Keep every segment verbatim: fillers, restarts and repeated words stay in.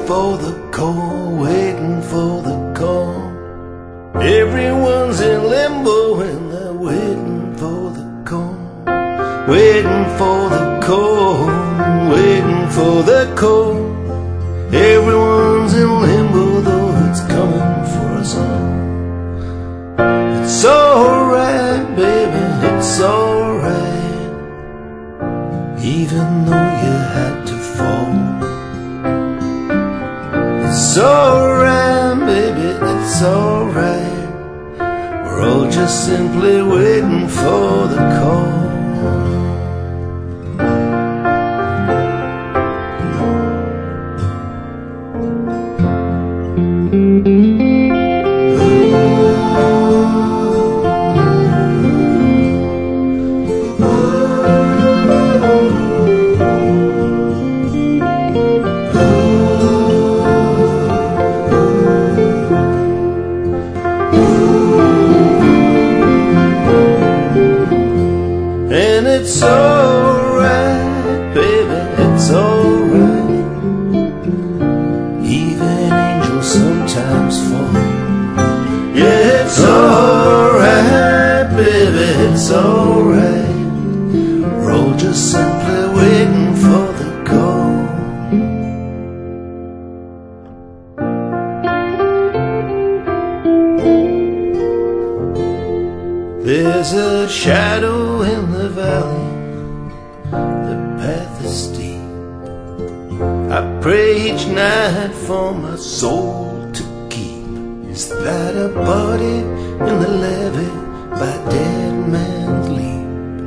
for the call, waiting for the call. Everyone's in limbo and they're waiting for the call, waiting for the call, waiting for the call. Everyone's in limbo, though it's coming for us all. It's alright, baby, it's alright, even though you had to fall. It's alright, baby, it's alright, we're all just simply waiting for the call. And it's alright, baby, it's alright, even angels sometimes fall. Yeah, it's alright, baby, it's alright, we're all just simply waiting for the call. There's a shadow in the valley, the path is steep. I pray each night for my soul to keep. Is that a body in the levee by Dead Man's Leap?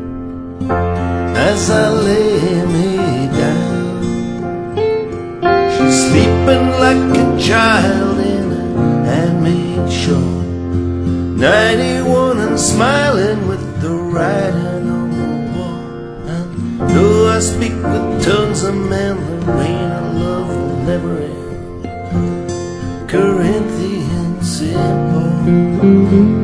As I lay me down, she's sleeping like a child in a handmade shawl. ninety-one and smiling with the writing on the wall. And though I speak with tongues of men, the rain of love will never end. Corinthians, Saint Paul.